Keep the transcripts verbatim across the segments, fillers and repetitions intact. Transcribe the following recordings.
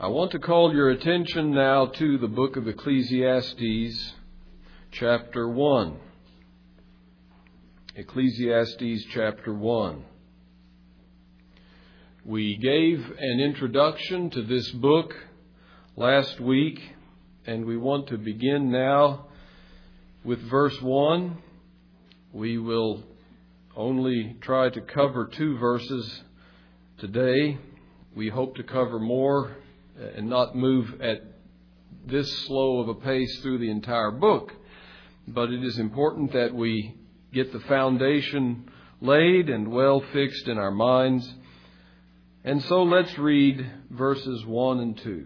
I want to call your attention now to the book of Ecclesiastes, chapter one. Ecclesiastes, chapter one. We gave an introduction to this book last week, and we want to begin now with verse one. We will only try to cover two verses today. We hope to cover more and not move at this slow of a pace through the entire book. But it is important that we get the foundation laid and well fixed in our minds. And so let's read verses one and two.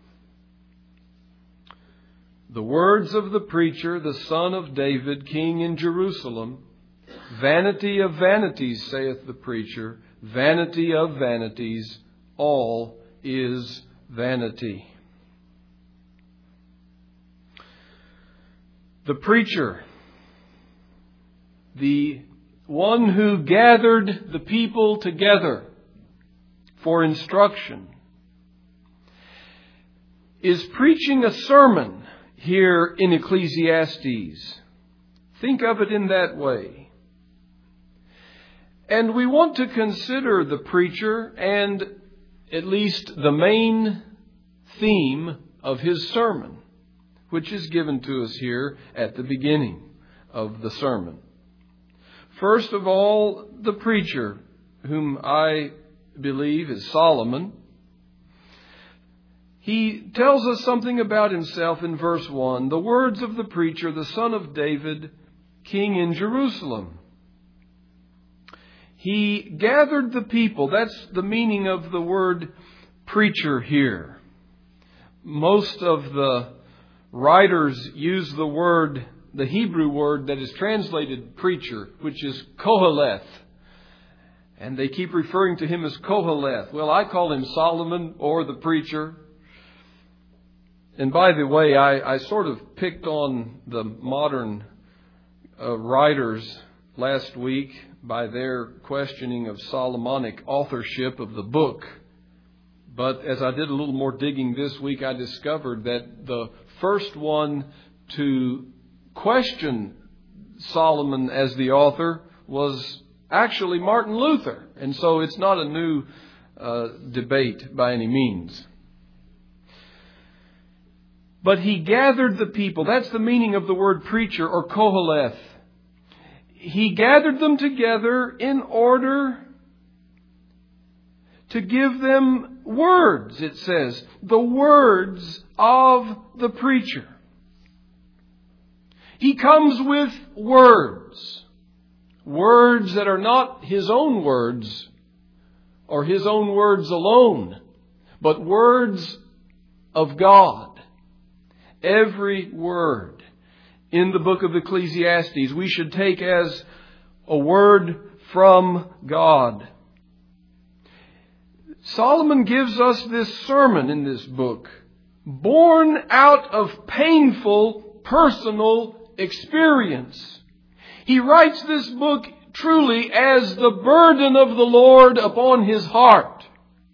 The words of the preacher, the son of David, king in Jerusalem. Vanity of vanities, saith the preacher, vanity of vanities, all is vanity. The preacher, the one who gathered the people together for instruction, is preaching a sermon here in Ecclesiastes. Think of it in that way. And we want to consider the preacher and at least the main theme of his sermon, which is given to us here at the beginning of the sermon. First of all, the preacher, whom I believe is Solomon. He tells us something about himself in verse one. The words of the preacher, the son of David, king in Jerusalem. He gathered the people. That's the meaning of the word preacher here. Most of the writers use the word, the Hebrew word that is translated preacher, which is Koheleth. And they keep referring to him as Koheleth. Well, I call him Solomon or the preacher. And by the way, I, I sort of picked on the modern uh, writers last week by their questioning of Solomonic authorship of the book. But as I did a little more digging this week, I discovered that the first one to question Solomon as the author was actually Martin Luther. And so it's not a new uh, debate by any means. But he gathered the people. That's the meaning of the word preacher or Koheleth. He gathered them together in order to give them words, it says. The words of the preacher. He comes with words. Words that are not his own words or his own words alone, but words of God. Every word in the book of Ecclesiastes we should take as a word from God. Solomon gives us this sermon in this book, born out of painful personal experience. He writes this book truly as the burden of the Lord upon his heart.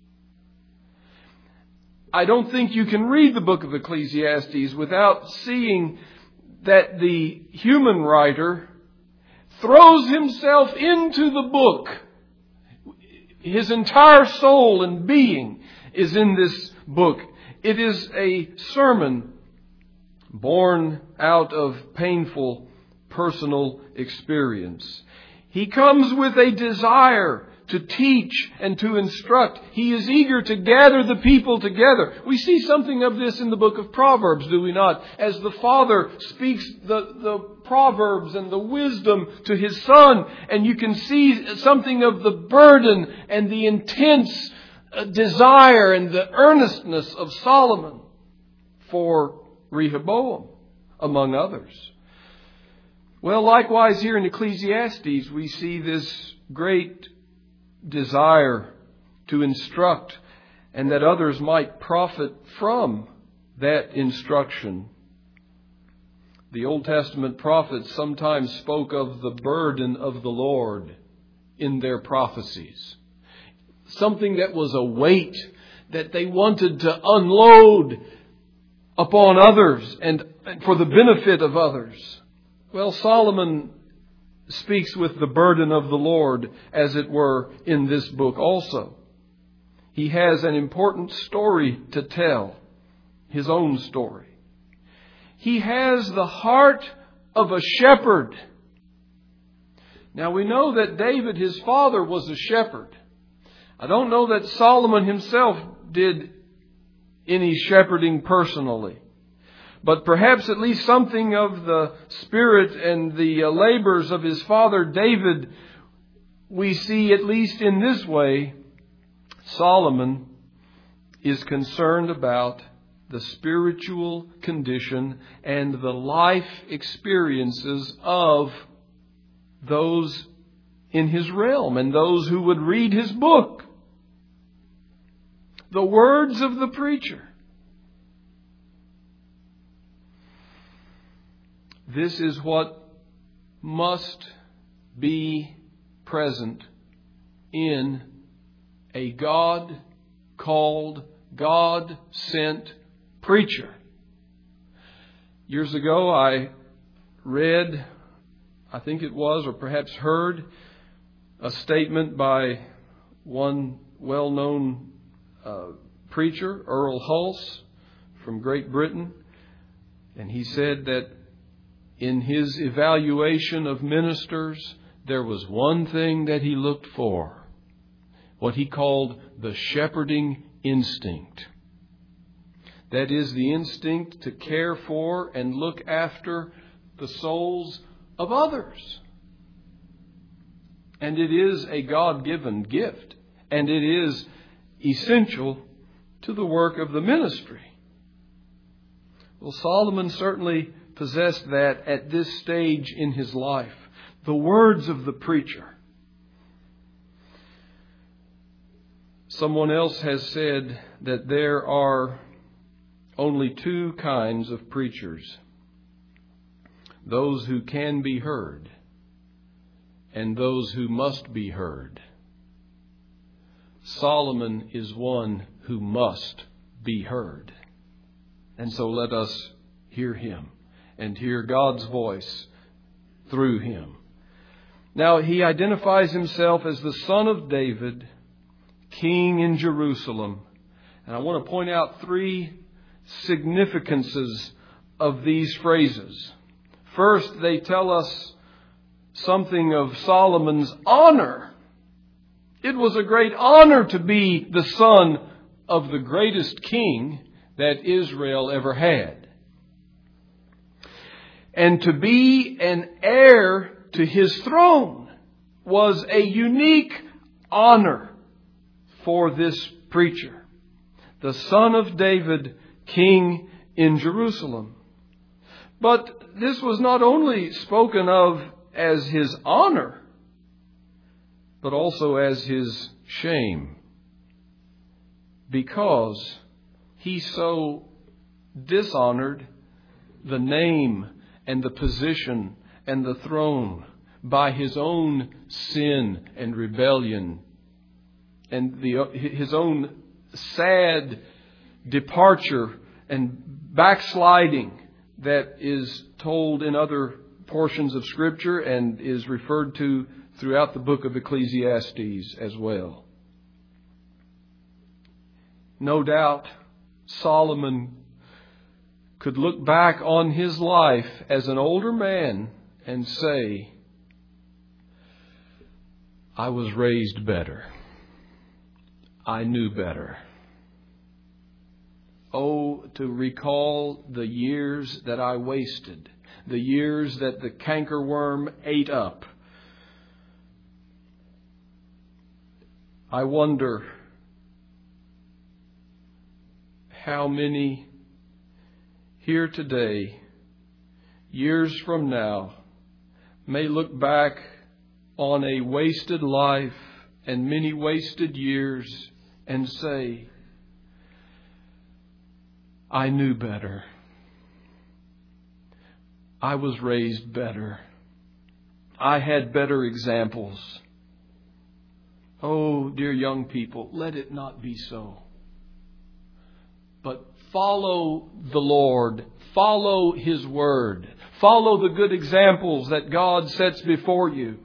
I don't think you can read the book of Ecclesiastes without seeing that the human writer throws himself into the book. His entire soul and being is in this book. It is a sermon born out of painful personal experience. He comes with a desire to teach and to instruct. He is eager to gather the people together. We see something of this in the book of Proverbs, do we not? As the father speaks the, the Proverbs and the wisdom to his son, and you can see something of the burden and the intense desire and the earnestness of Solomon for Rehoboam, among others. Well, likewise here in Ecclesiastes, we see this great desire to instruct and that others might profit from that instruction. The Old Testament prophets sometimes spoke of the burden of the Lord in their prophecies. Something that was a weight that they wanted to unload upon others and for the benefit of others. Well, Solomon speaks with the burden of the Lord, as it were, in this book also. He has an important story to tell, his own story. He has the heart of a shepherd. Now we know that David, his father, was a shepherd. I don't know that Solomon himself did any shepherding personally. But perhaps at least something of the spirit and the uh, labors of his father David, we see at least in this way. Solomon is concerned about the spiritual condition and the life experiences of those in his realm and those who would read his book. The words of the preacher. This is what must be present in a God-called, God-sent preacher. Years ago I read, I think it was, or perhaps heard, a statement by one well-known uh, preacher, Earl Hulse, from Great Britain. And he said that in his evaluation of ministers, there was one thing that he looked for, what he called the shepherding instinct. That is, the instinct to care for and look after the souls of others. And it is a God-given gift, and it is essential to the work of the ministry. Well, Solomon certainly possessed that at this stage in his life. The words of the preacher. Someone else has said that there are only two kinds of preachers. Those who can be heard and those who must be heard. Solomon is one who must be heard. And so let us hear him and hear God's voice through him. Now, he identifies himself as the son of David, king in Jerusalem. And I want to point out three significances of these phrases. First, they tell us something of Solomon's honor. It was a great honor to be the son of the greatest king that Israel ever had. And to be an heir to his throne was a unique honor for this preacher. The son of David, king in Jerusalem. But this was not only spoken of as his honor, but also as his shame. Because he so dishonored the name and the position and the throne by his own sin and rebellion and the, his own sad departure and backsliding that is told in other portions of Scripture and is referred to throughout the book of Ecclesiastes as well. No doubt Solomon could look back on his life as an older man and say, I was raised better. I knew better. Oh, to recall the years that I wasted, the years that the cankerworm ate up. I wonder how many here today, years from now, may look back on a wasted life and many wasted years and say, I knew better. I was raised better. I had better examples. Oh, dear young people, let it not be so. but follow the Lord. Follow His Word. Follow the good examples that God sets before you.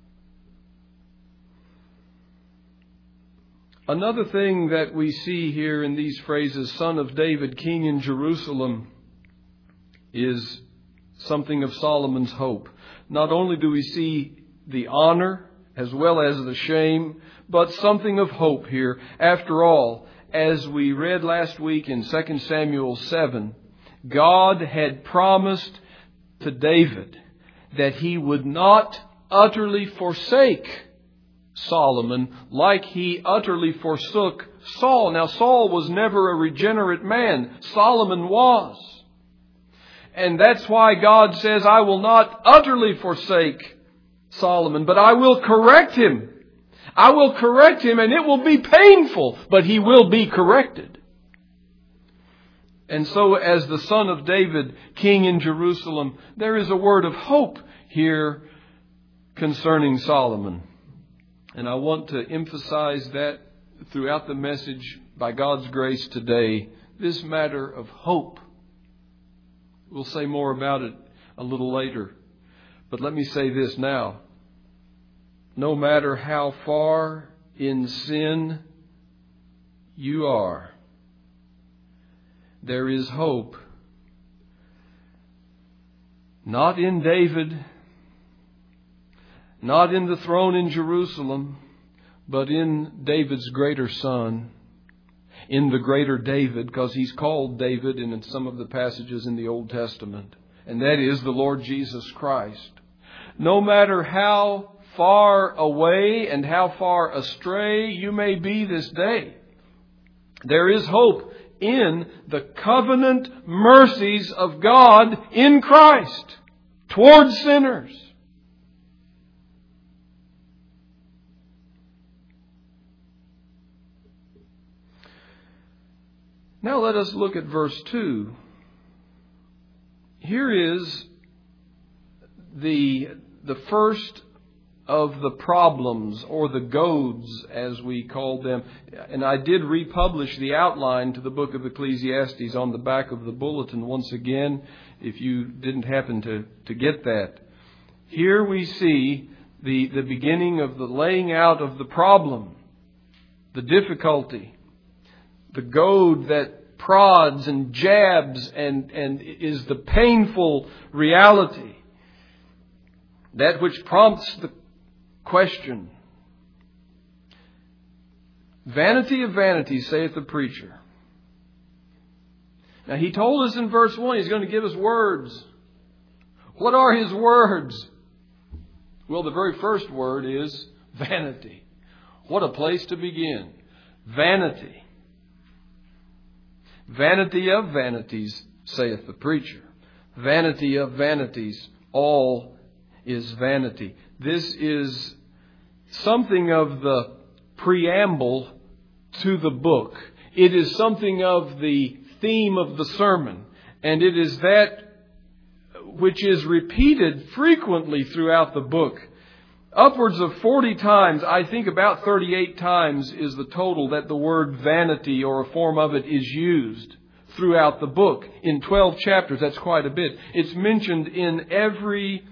Another thing that we see here in these phrases, Son of David, King in Jerusalem, is something of Solomon's hope. Not only do we see the honor as well as the shame, but something of hope here. After all, as we read last week in Second Samuel seven, God had promised to David that He would not utterly forsake Solomon like He utterly forsook Saul. Now, Saul was never a regenerate man. Solomon was. And that's why God says, I will not utterly forsake Solomon, but I will correct him. I will correct him, and it will be painful, but he will be corrected. And so, as the Son of David, King in Jerusalem, there is a word of hope here concerning Solomon. And I want to emphasize that throughout the message, by God's grace today, this matter of hope. We'll say more about it a little later. But let me say this now. No matter how far in sin you are, there is hope. Not in David, not in the throne in Jerusalem, but in David's greater son, in the greater David, because he's called David in some of the passages in the Old Testament. And that is the Lord Jesus Christ. No matter how far away and how far astray you may be this day, there is hope in the covenant mercies of God in Christ towards sinners. Now let us look at verse two. Here is the, the first of the problems, or the goads as we call them. And I did republish the outline to the book of Ecclesiastes on the back of the bulletin once again, if you didn't happen to, to get that. Here we see the, the beginning of the laying out of the problem, the difficulty, the goad that prods and jabs and, and is the painful reality. That which prompts the question. Vanity of vanities, saith the preacher. Now he told us in verse one, he's going to give us words. What are his words? Well, the very first word is vanity. What a place to begin. Vanity. Vanity of vanities, saith the preacher. Vanity of vanities, all is vanity. This is something of the preamble to the book. It is something of the theme of the sermon. And it is that which is repeated frequently throughout the book. Upwards of forty times, I think about thirty-eight times is the total that the word vanity or a form of it is used throughout the book. In twelve chapters, that's quite a bit. It's mentioned in every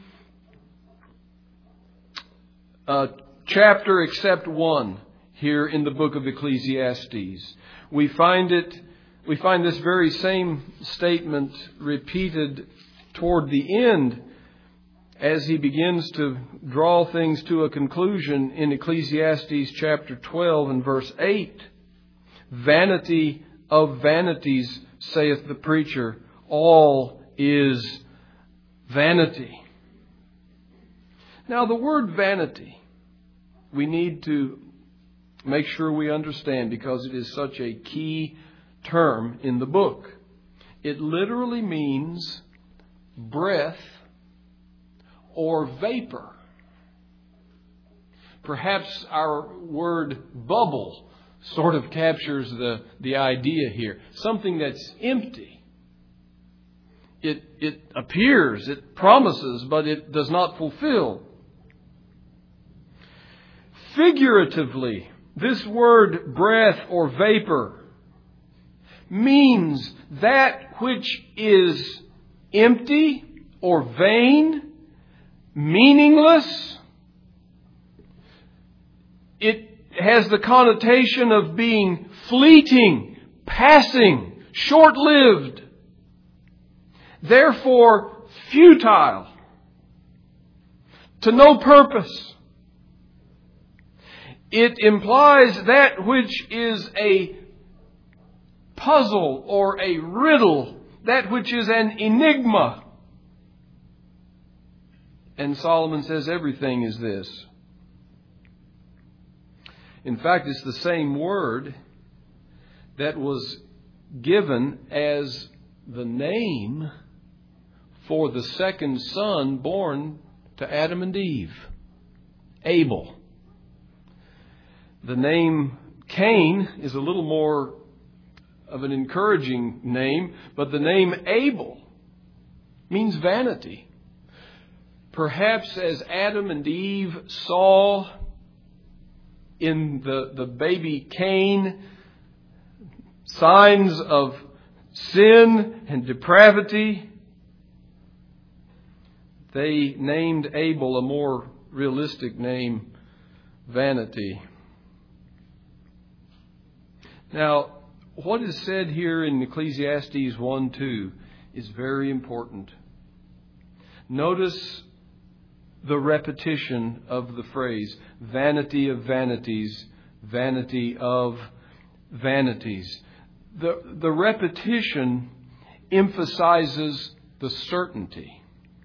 uh, chapter except one here in the book of Ecclesiastes. We find it, we find this very same statement repeated toward the end as he begins to draw things to a conclusion in Ecclesiastes chapter twelve and verse eight. Vanity of vanities, saith the preacher, all is vanity. Now the word vanity, we need to make sure we understand because it is such a key term in the book. It literally means breath or vapor. Perhaps our word bubble sort of captures the, the idea here. Something that's empty. It, it appears, it promises, but it does not fulfill. Figuratively, this word breath or vapor means that which is empty or vain, meaningless. It has the connotation of being fleeting, passing, short-lived, therefore futile, to no purpose. It implies that which is a puzzle or a riddle, that which is an enigma. And Solomon says everything is this. In fact, it's the same word that was given as the name for the second son born to Adam and Eve, Abel. The name Cain is a little more of an encouraging name, but the name Abel means vanity. Perhaps as Adam and Eve saw in the, the baby Cain signs of sin and depravity, they named Abel a more realistic name, vanity. Now, what is said here in Ecclesiastes one two is very important. Notice the repetition of the phrase, vanity of vanities, vanity of vanities. The, the repetition emphasizes the certainty.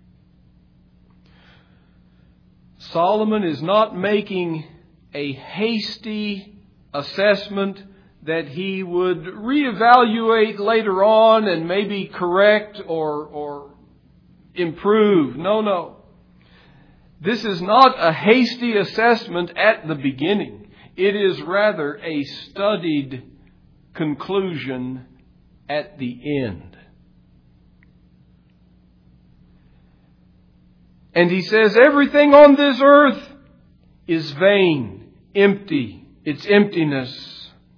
Solomon is not making a hasty assessment that he would reevaluate later on and maybe correct or, or improve. No, no. This is not a hasty assessment at the beginning. It is rather a studied conclusion at the end. And he says everything on this earth is vain, empty, it's emptiness.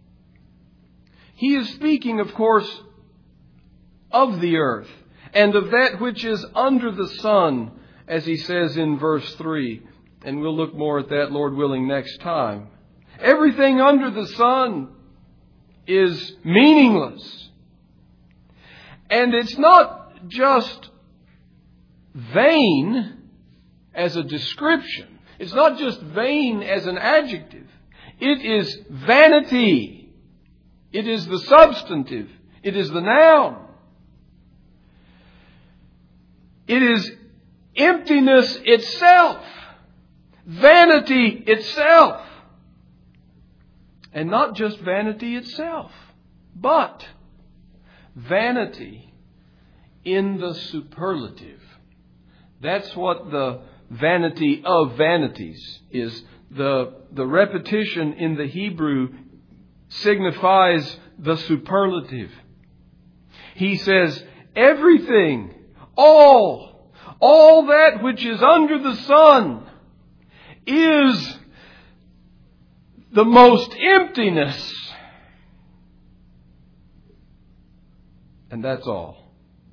He is speaking, of course, of the earth and of that which is under the sun, as he says in verse three. And we'll look more at that, Lord willing, next time. Everything under the sun is meaningless. And it's not just vain as a description. It's not just vain as an adjective. It is vanity. It is the substantive. It is the noun. It is emptiness itself. Vanity itself. And not just vanity itself, but vanity in the superlative. That's what the vanity of vanities is. The, the repetition in the Hebrew signifies the superlative. He says, everything, all, all that which is under the sun is the most emptiness. And that's all.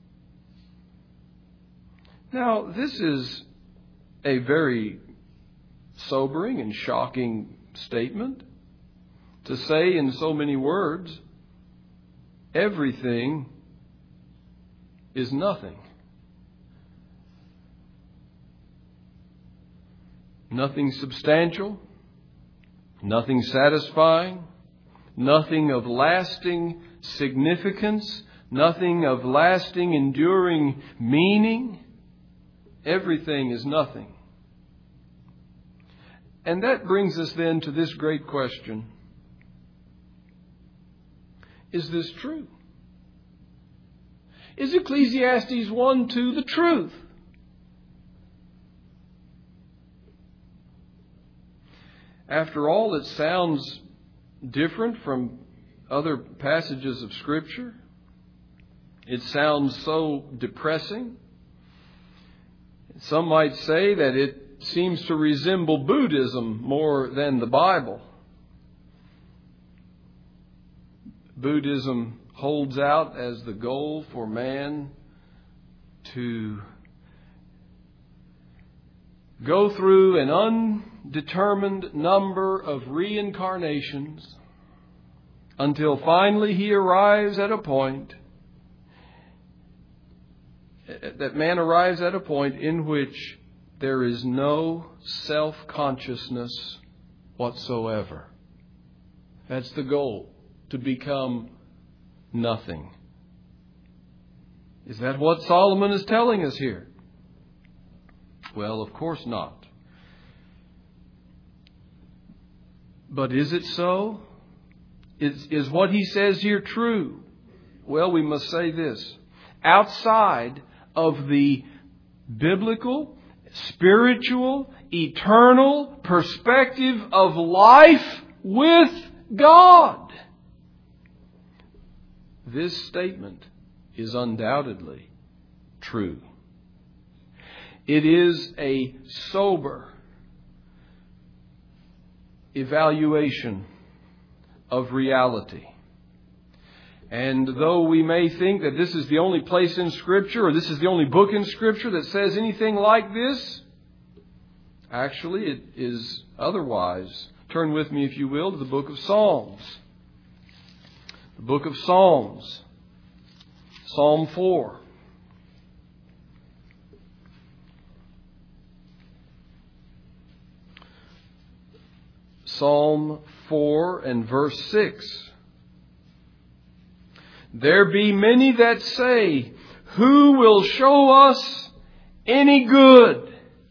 Now, this is a very sobering and shocking statement. To say in so many words, everything is nothing. Nothing substantial, nothing satisfying, nothing of lasting significance, nothing of lasting, enduring meaning. Everything is nothing. And that brings us then to this great question. Is this true? Is Ecclesiastes one two the truth? After all, it sounds different from other passages of Scripture. It sounds so depressing. Some might say that it seems to resemble Buddhism more than the Bible. Buddhism holds out as the goal for man to go through an undetermined number of reincarnations until finally he arrives at a point, that man arrives at a point in which there is no self-consciousness whatsoever. That's the goal, to become nothing. Is that what Solomon is telling us here? Well, of course not. But is it so? Is, is what he says here true? Well, we must say this. Outside of the biblical, spiritual, eternal perspective of life with God, this statement is undoubtedly true. It is a sober evaluation of reality. And though we may think that this is the only place in Scripture, or this is the only book in Scripture that says anything like this, actually it is otherwise. Turn with me, if you will, to the book of Psalms. The book of Psalms. Psalm four. Psalm four and verse six. There be many that say, who will show us any good?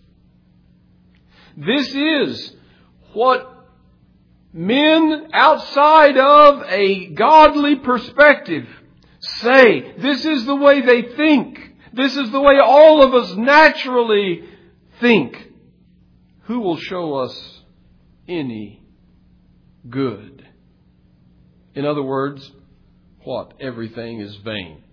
This is what men outside of a godly perspective say. This is the way they think. This is the way all of us naturally think. Who will show us any good? In other words, what? Everything is vain.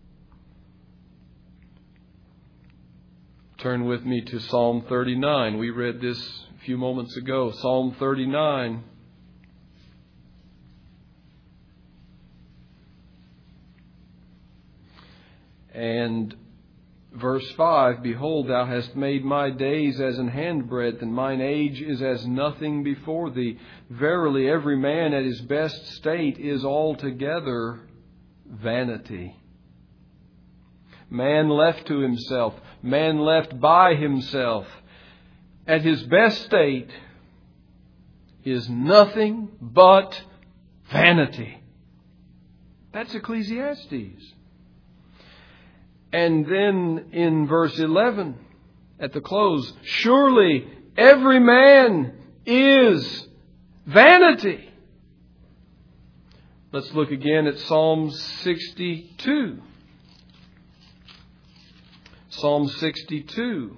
Turn with me to Psalm thirty-nine. We read this a few moments ago. Psalm thirty-nine. And verse five, behold, thou hast made my days as an handbreadth, and mine age is as nothing before thee. Verily, every man at his best state is altogether vanity. Man left to himself, man left by himself, at his best state is nothing but vanity. That's Ecclesiastes. And then in verse eleven, at the close, surely every man is vanity. Let's look again at Psalm sixty-two. Psalm sixty-two,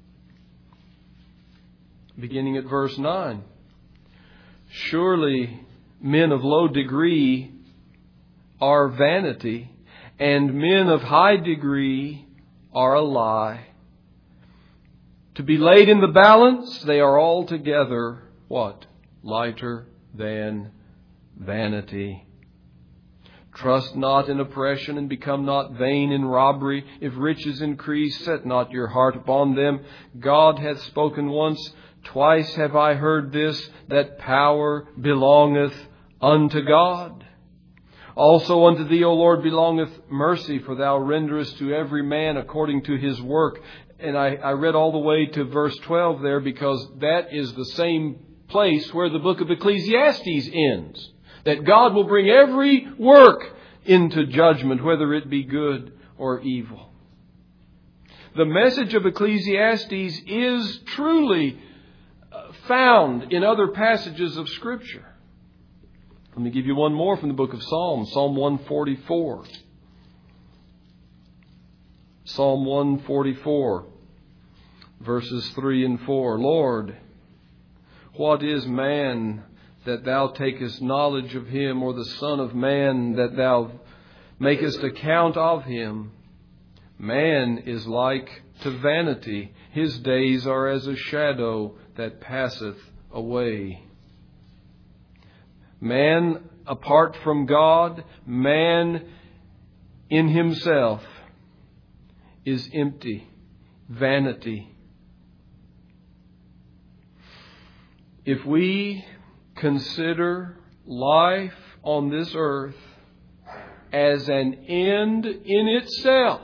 beginning at verse nine. Surely men of low degree are vanity, and men of high degree are a lie. To be laid in the balance, they are altogether, what? Lighter than vanity. Trust not in oppression, and become not vain in robbery. If riches increase, set not your heart upon them. God hath spoken once, twice have I heard this, that power belongeth unto God. Also unto thee, O Lord, belongeth mercy, for thou renderest to every man according to his work. And I, I read all the way to verse twelve there, because that is the same place where the book of Ecclesiastes ends. That God will bring every work into judgment, whether it be good or evil. The message of Ecclesiastes is truly found in other passages of Scripture. Let me give you one more from the book of Psalms, Psalm one forty-four. Psalm one forty-four, verses three and four. Lord, what is man that thou takest knowledge of him, or the son of man that thou makest account of him? Man is like to vanity. His days are as a shadow that passeth away. Man apart from God, man in himself is empty, vanity. If we consider life on this earth as an end in itself,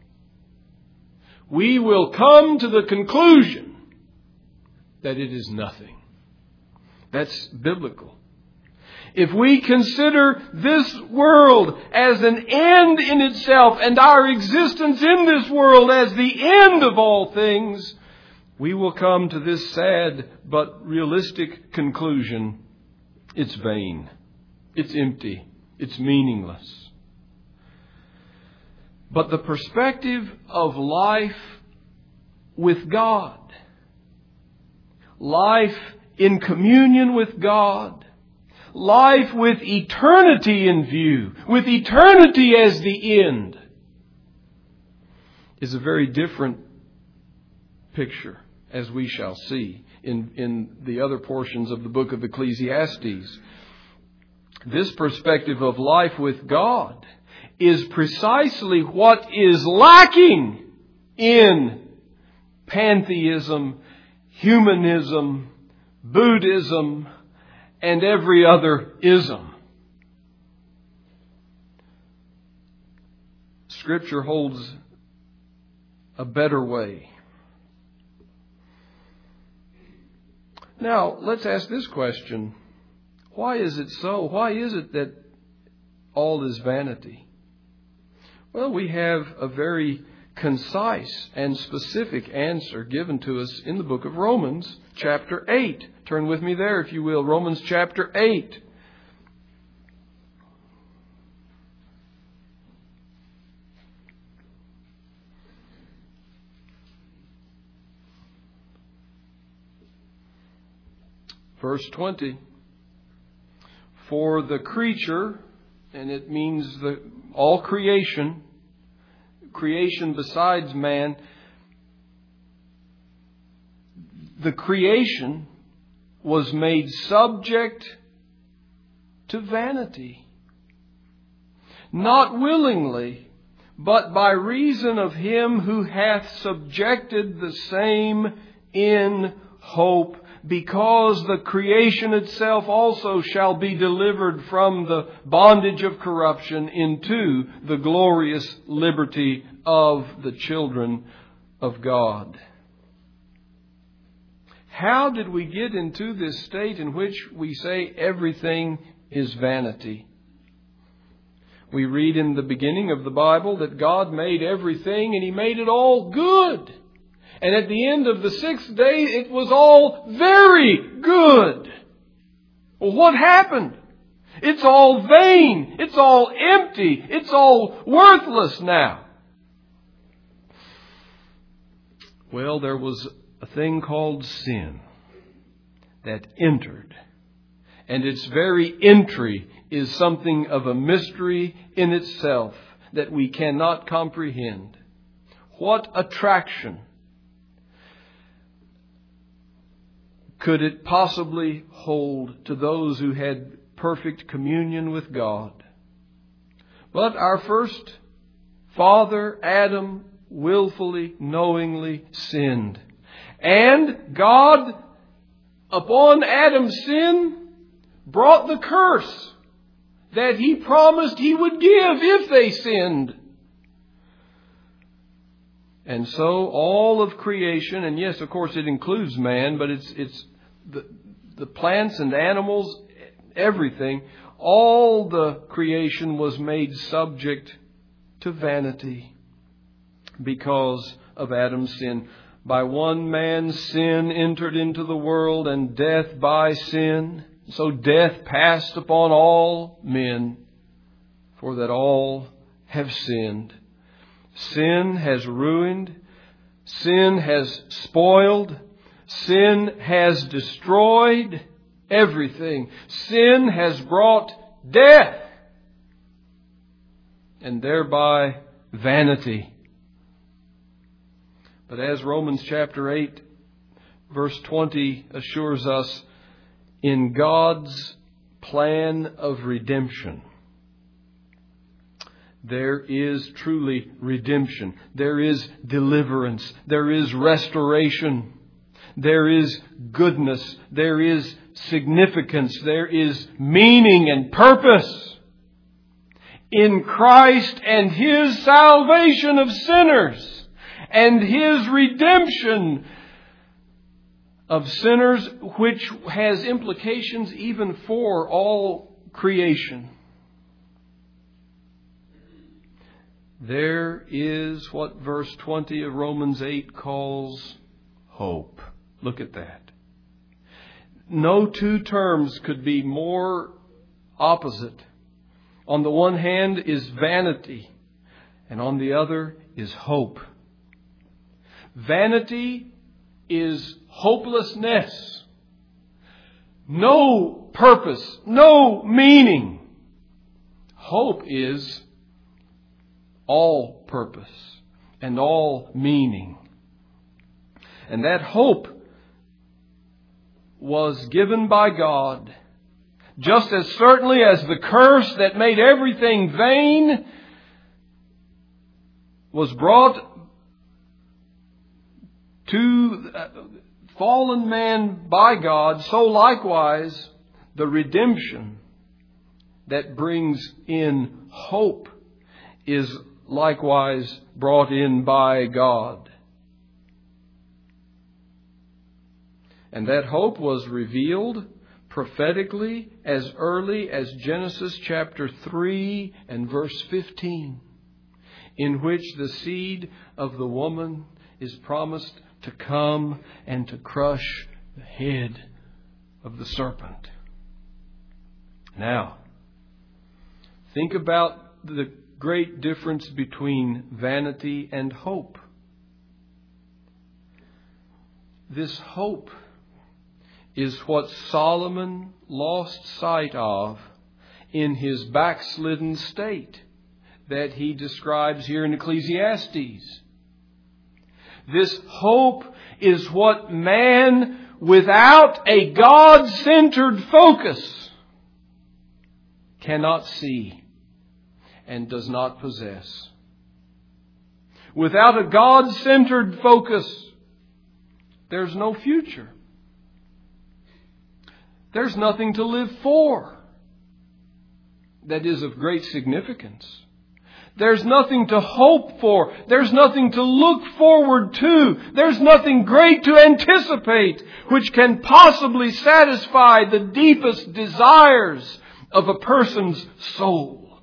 we will come to the conclusion that it is nothing. That's biblical. If we consider this world as an end in itself and our existence in this world as the end of all things, we will come to this sad but realistic conclusion. It's vain. It's empty. It's meaningless. But the perspective of life with God, life in communion with God, life with eternity in view, with eternity as the end, is a very different picture, as we shall see in, in the other portions of the book of Ecclesiastes. This perspective of life with God is precisely what is lacking in pantheism, humanism, Buddhism, and every other ism. Scripture holds a better way. Now, let's ask this question. Why is it so? Why is it that all is vanity? Well, we have a very concise and specific answer given to us in the book of Romans, chapter eight. Turn with me there, if you will. Romans chapter eight. Verse twenty. For the creature, and it means the all creation, creation besides man, the creation was made subject to vanity. Not willingly, but by reason of him who hath subjected the same in hope, because the creation itself also shall be delivered from the bondage of corruption into the glorious liberty of the children of God. How did we get into this state in which we say everything is vanity? We read in the beginning of the Bible that God made everything and He made it all good. And at the end of the sixth day, it was all very good. Well, what happened? It's all vain. It's all empty. It's all worthless now. Well, there was a thing called sin that entered. And its very entry is something of a mystery in itself that we cannot comprehend. What attraction could it possibly hold to those who had perfect communion with God? But our first father, Adam, willfully, knowingly sinned. And God, upon Adam's sin, brought the curse that He promised He would give if they sinned. And so all of creation, and yes, of course it includes man, but it's it's the, the plants and animals, everything, all the creation was made subject to vanity because of Adam's sin. By one man's sin entered into the world, and death by sin. So death passed upon all men, for that all have sinned. Sin has ruined. Sin has spoiled. Sin has destroyed everything. Sin has brought death, and thereby vanity. But as Romans chapter eight, verse twenty assures us, in God's plan of redemption. There is truly redemption. There is deliverance. There is restoration. There is goodness. There is significance. There is meaning and purpose in Christ and His salvation of sinners and His redemption of sinners, which has implications even for all creation. There is what verse twenty of Romans eight calls hope. Look at that. No two terms could be more opposite. On the one hand is vanity, and on the other is hope. Vanity is hopelessness. No purpose, no meaning. Hope is all purpose and all meaning. And that hope was given by God, just as certainly as the curse that made everything vain was brought to fallen man by God, so likewise the redemption that brings in hope is likewise brought in by God. And that hope was revealed prophetically as early as Genesis chapter three and verse fifteen, in which the seed of the woman is promised to come and to crush the head of the serpent. Now, think about the great difference between vanity and hope. This hope is what Solomon lost sight of in his backslidden state that he describes here in Ecclesiastes. This hope is what man, without a God-centered focus, cannot see and does not possess. Without a God-centered focus, there's no future. There's nothing to live for that is of great significance. There's nothing to hope for. There's nothing to look forward to. There's nothing great to anticipate which can possibly satisfy the deepest desires of a person's soul.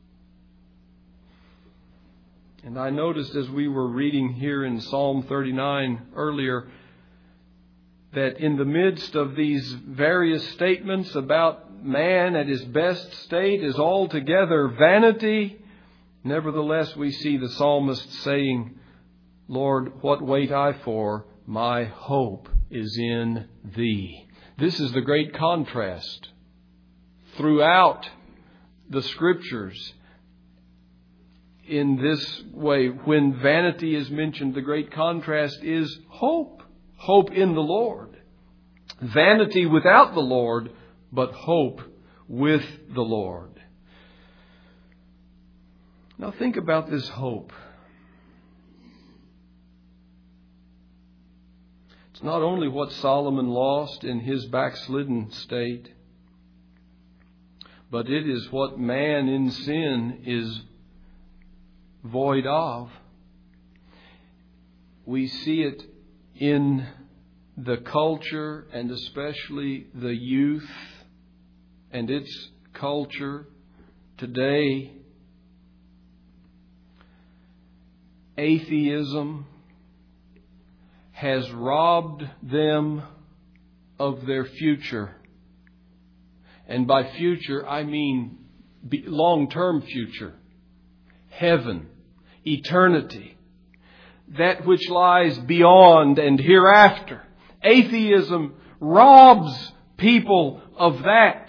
And I noticed as we were reading here in Psalm thirty-nine earlier that in the midst of these various statements about man at his best state is altogether vanity, nevertheless we see the psalmist saying, Lord, what wait I for? My hope is in Thee. This is the great contrast throughout the Scriptures. In this way, when vanity is mentioned, the great contrast is hope. Hope in the Lord. Vanity without the Lord, but hope with the Lord. Now think about this hope. It's not only what Solomon lost in his backslidden state, but it is what man in sin is void of. We see it in the culture, and especially the youth and its culture today. Atheism has robbed them of their future. And by future, I mean long-term future. Heaven, eternity, that which lies beyond and hereafter. Atheism robs people of that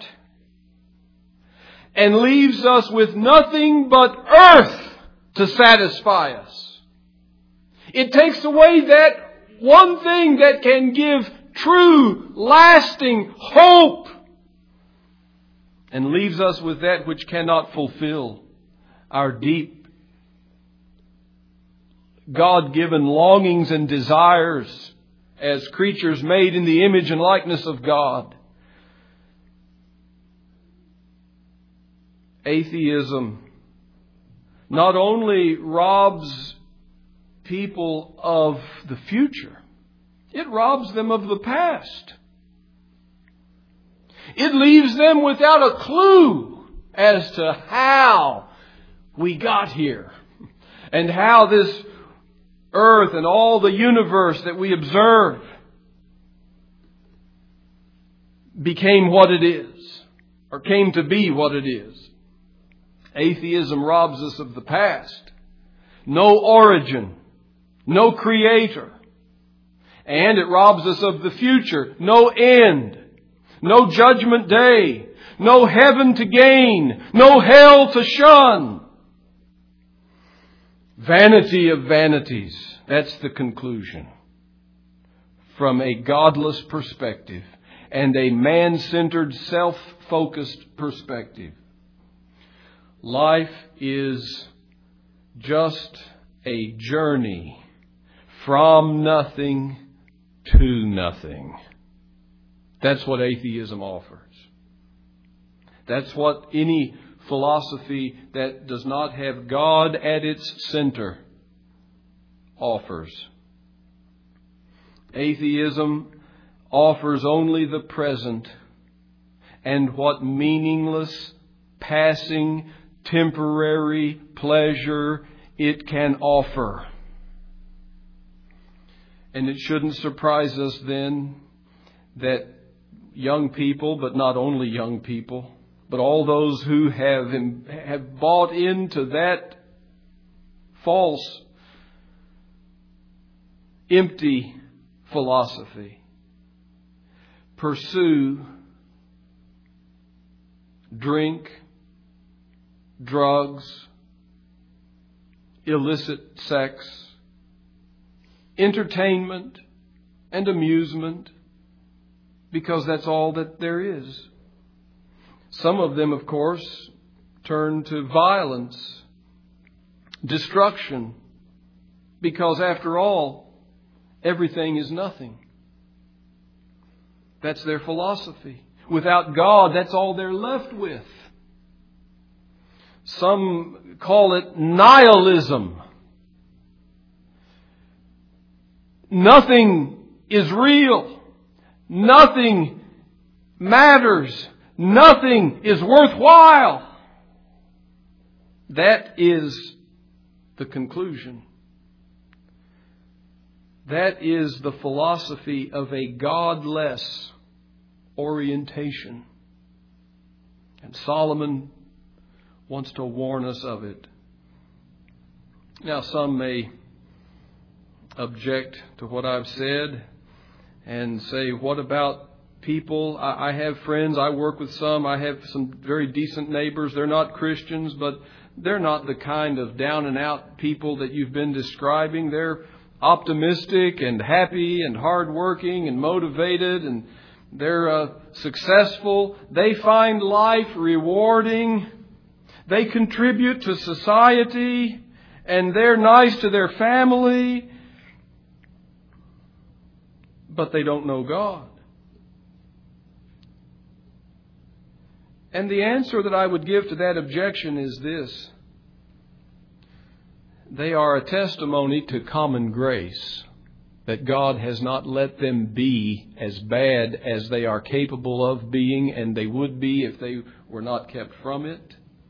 and leaves us with nothing but earth to satisfy us. It takes away that one thing that can give true, lasting hope. and leaves us with that which cannot fulfill our deep God-given longings and desires as creatures made in the image and likeness of God. Atheism not only robs people of the future, it robs them of the past. It leaves them without a clue as to how we got here and how this earth and all the universe that we observe became what it is, or came to be what it is. Atheism robs us of the past. No origin, no creator. And it robs us of the future. No end, no judgment day, no heaven to gain, no hell to shun. Vanity of vanities. That's the conclusion. From a godless perspective and a man-centered, self-focused perspective. Life is just a journey from nothing to nothing. That's what atheism offers. That's what any philosophy that does not have God at its center offers. Atheism offers only the present and what meaningless, passing, temporary pleasure it can offer. And it shouldn't surprise us then that young people, but not only young people, but all those who have have bought into that false, empty philosophy, pursue drink, drugs, illicit sex, entertainment, and amusement, because that's all that there is. Some of them, of course, turn to violence, destruction, because after all, everything is nothing. That's their philosophy. Without God, that's all they're left with. Some call it nihilism. Nothing is real. Nothing matters. Nothing is worthwhile. That is the conclusion. That is the philosophy of a godless orientation. And Solomon wants to warn us of it. Now, some may object to what I've said and say, what about people? I, I have friends, I work with some, I have some very decent neighbors. They're not Christians, but they're not the kind of down and out people that you've been describing. They're optimistic and happy and hardworking and motivated, and they're uh, successful. They find life rewarding. They contribute to society, and they're nice to their family, but they don't know God. And the answer that I would give to that objection is this: they are a testimony to common grace, that God has not let them be as bad as they are capable of being, and they would be if they were not kept from it.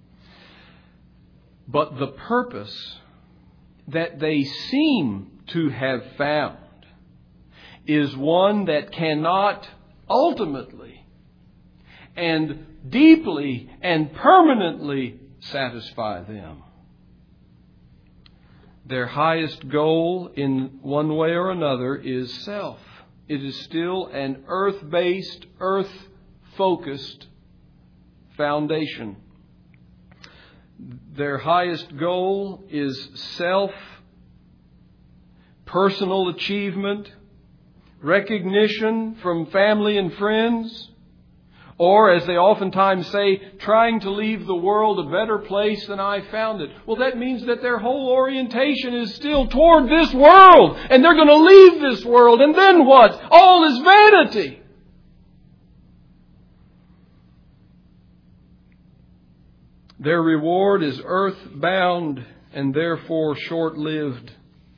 But the purpose that they seem to have found is one that cannot ultimately and deeply and permanently satisfy them. Their highest goal in one way or another is self. It is still an earth-based, earth-focused foundation. Their highest goal is self, personal achievement, recognition from family and friends, Or, as they oftentimes say, trying to leave the world a better place than I found it. Well, that means that their whole orientation is still toward this world. And they're going to leave this world. And then what? All is vanity. Their reward is earthbound and therefore short-lived.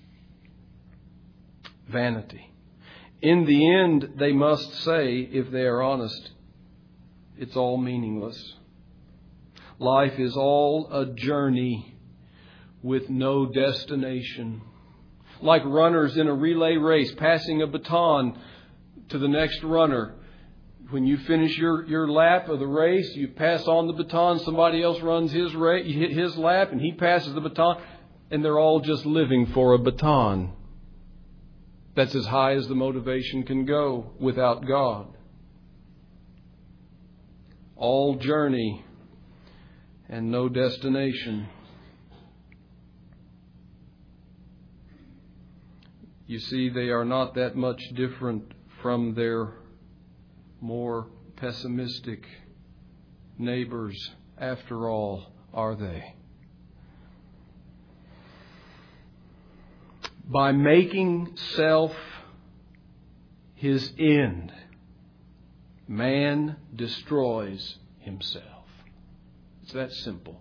Vanity. In the end, they must say, if they are honest, it's all meaningless. Life is all a journey with no destination. Like runners in a relay race, passing a baton to the next runner. When you finish your, your lap of the race, you pass on the baton. Somebody else runs his ra- his lap and he passes the baton. And they're all just living for a baton. That's as high as the motivation can go without God. All journey and no destination. You see, they are not that much different from their more pessimistic neighbors, after all, are they? By making self his end, man destroys himself. It's that simple.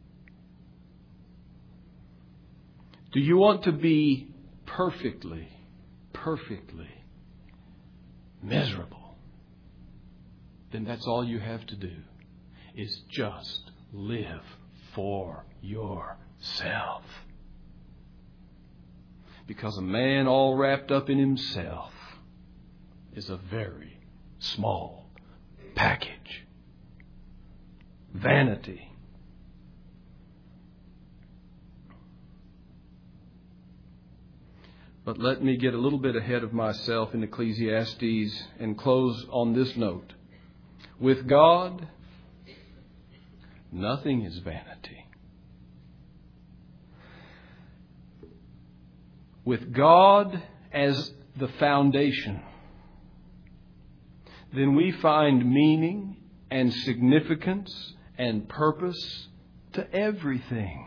Do you want to be perfectly, perfectly miserable? Then that's all you have to do, is just live for yourself. Because a man all wrapped up in himself is a very small package. Vanity. But let me get a little bit ahead of myself in Ecclesiastes and close on this note. With God, nothing is vanity. With God as the foundation, then we find meaning and significance and purpose to everything.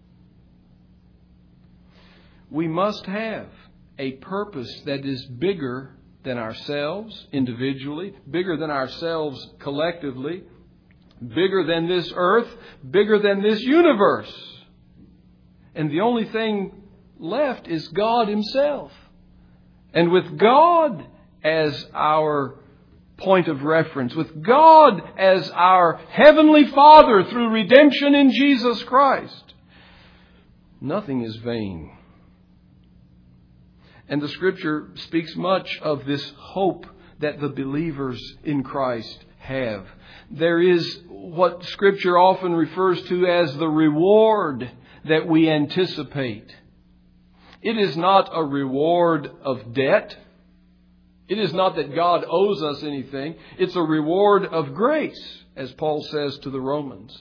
We must have a purpose that is bigger than ourselves individually, bigger than ourselves collectively, bigger than this earth, bigger than this universe. And the only thing left is God Himself. And with God as our point of reference, with God as our Heavenly Father through redemption in Jesus Christ, nothing is vain. And the Scripture speaks much of this hope that the believers in Christ have. There is what Scripture often refers to as the reward that we anticipate. It is not a reward of debt. It is not that God owes us anything. It's a reward of grace, as Paul says to the Romans.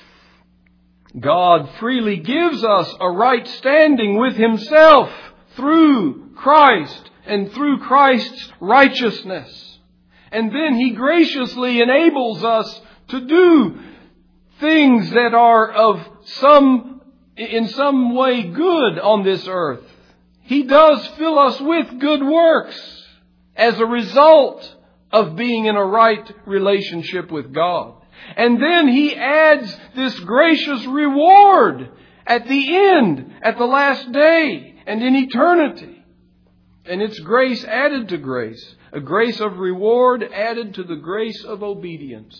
God freely gives us a right standing with Himself through Christ and through Christ's righteousness. And then He graciously enables us to do things that are of some, in some way good on this earth. He does fill us with good works as a result of being in a right relationship with God. And then He adds this gracious reward at the end, at the last day, and in eternity. And it's grace added to grace. A grace of reward added to the grace of obedience.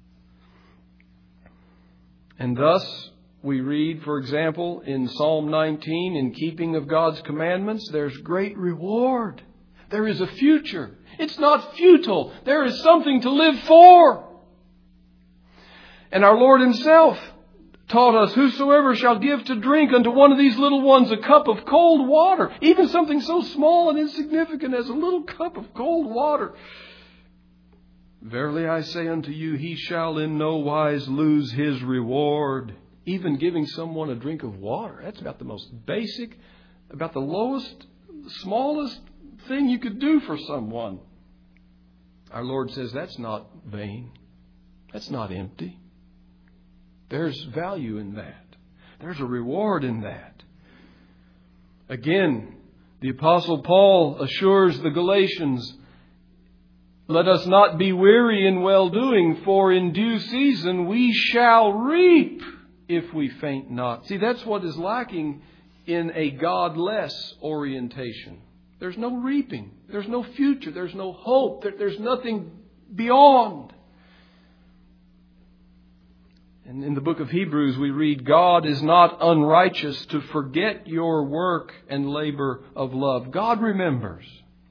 And thus, we read, for example, in Psalm nineteen, in keeping of God's commandments, there's great reward. There is a future. It's not futile. There is something to live for. And our Lord Himself taught us, whosoever shall give to drink unto one of these little ones a cup of cold water, even something so small and insignificant as a little cup of cold water, verily I say unto you, he shall in no wise lose his reward. Even giving someone a drink of water, that's about the most basic, about the lowest, smallest thing you could do for someone. Our Lord says that's not vain. That's not empty. There's value in that. There's a reward in that. Again, the Apostle Paul assures the Galatians, let us not be weary in well-doing, for in due season we shall reap if we faint not. See, that's what is lacking in a godless orientation. There's no reaping. There's no future. There's no hope. There's nothing beyond. And in the book of Hebrews we read, God is not unrighteous to forget your work and labor of love. God remembers.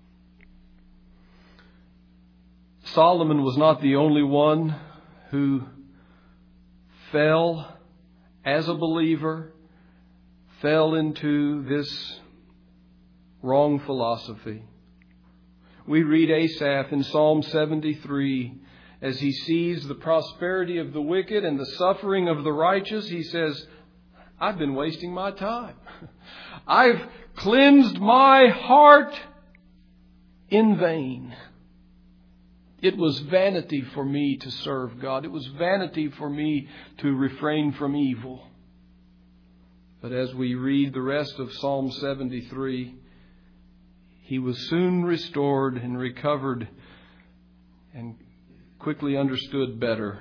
Solomon was not the only one who fell as a believer, fell into this wrong philosophy. We read Asaph in Psalm seventy-three, as he sees the prosperity of the wicked and the suffering of the righteous, he says, I've been wasting my time. I've cleansed my heart in vain. It was vanity for me to serve God. It was vanity for me to refrain from evil. But as we read the rest of Psalm seventy-three, he was soon restored and recovered and quickly understood better.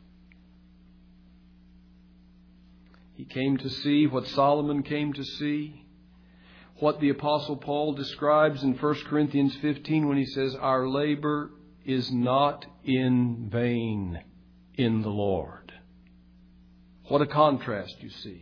He came to see what Solomon came to see, what the Apostle Paul describes in First Corinthians fifteen when he says, our labor is not in vain in the Lord. What a contrast you see.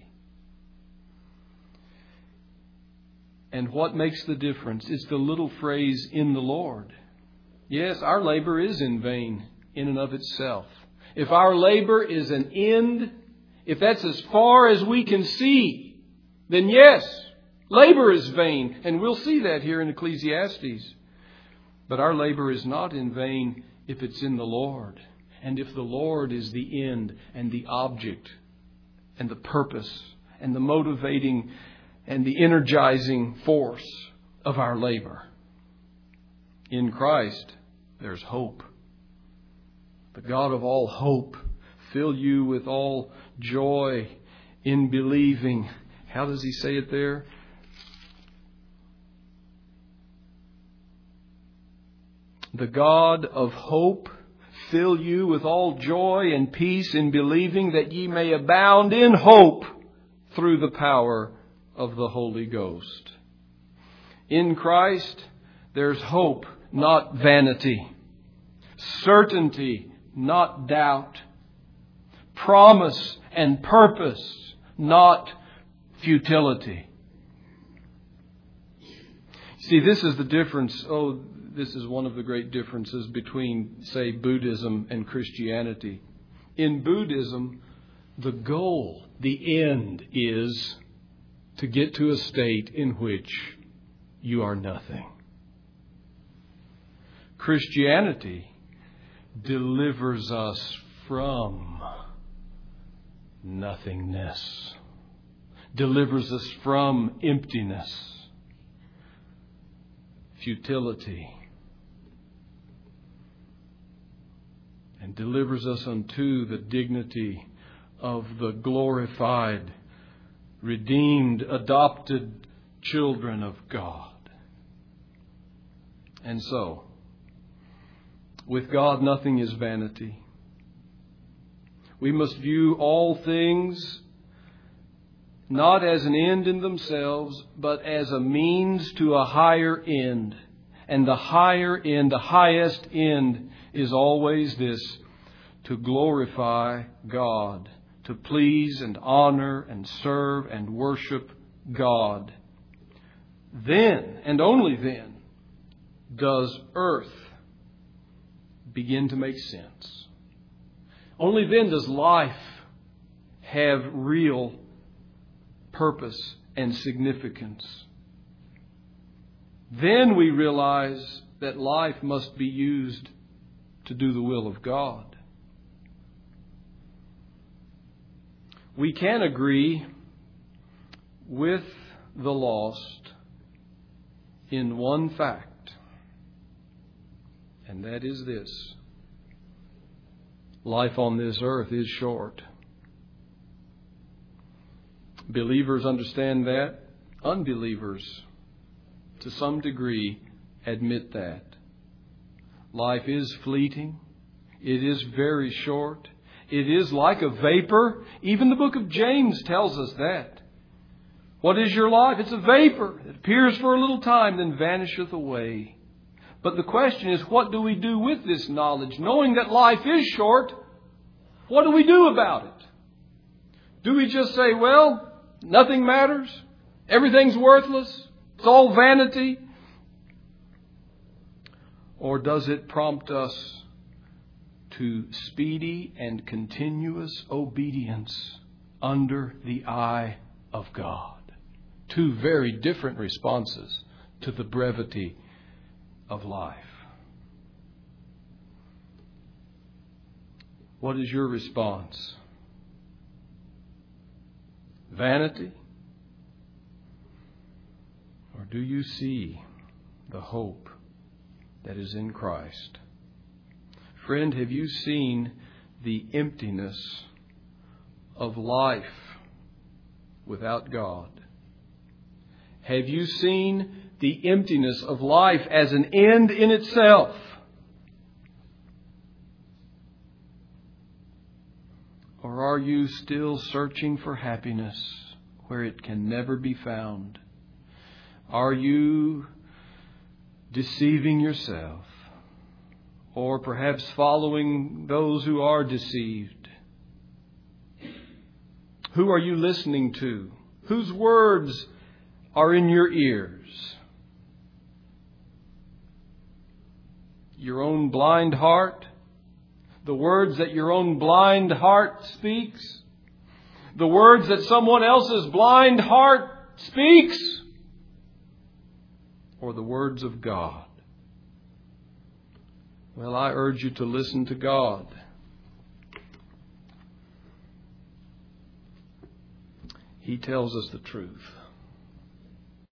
And what makes the difference? It's the little phrase, in the Lord. Yes, our labor is in vain in and of itself. If our labor is an end, if that's as far as we can see, then yes, labor is vain. And we'll see that here in Ecclesiastes. But our labor is not in vain if it's in the Lord. And if the Lord is the end and the object and the purpose and the motivating and the energizing force of our labor. In Christ, there's hope. The God of all hope fill you with all joy in believing. How does he say it there? The God of hope fill you with all joy and peace in believing, that ye may abound in hope through the power of the Holy Ghost. In Christ, there's hope, not vanity. Certainty, not doubt. Promise and purpose, not futility. See, this is the difference. Oh, this is one of the great differences between, say, Buddhism and Christianity. In Buddhism, the goal, the end, is to get to a state in which you are nothing. Christianity delivers us from nothingness, delivers us from emptiness, futility, and delivers us unto the dignity of the glorified, redeemed, adopted children of God. And so, with God, nothing is vanity. We must view all things not as an end in themselves, but as a means to a higher end. And the higher end, the highest end, is always this: to glorify God, to please and honor and serve and worship God. Then, and only then, does earth begin to make sense. Only then does life have real purpose and significance. Then we realize that life must be used to do the will of God. We can agree with the lost in one fact, and that is this: Life on this earth is short. Believers understand that. Unbelievers, to some degree, admit that. Life is fleeting. It is very short. It is like a vapor. Even the book of James tells us that. What is your life? It's a vapor. It appears for a little time, then vanisheth away. But the question is, what do we do with this knowledge? Knowing that life is short, what do we do about it? Do we just say, well, nothing matters? Everything's worthless? It's all vanity? Or does it prompt us to speedy and continuous obedience under the eye of God? Two very different responses to the brevity of life. What is your response? Vanity? Or do you see the hope that is in Christ? Friend, have you seen the emptiness of life without God? Have you seen the emptiness of life as an end in itself? Or are you still searching for happiness where it can never be found? Are you deceiving yourself? Or perhaps following those who are deceived? Who are you listening to? Whose words are in your ears? Your own blind heart? The words that your own blind heart speaks? The words that someone else's blind heart speaks? Or the words of God? Well, I urge you to listen to God. He tells us the truth.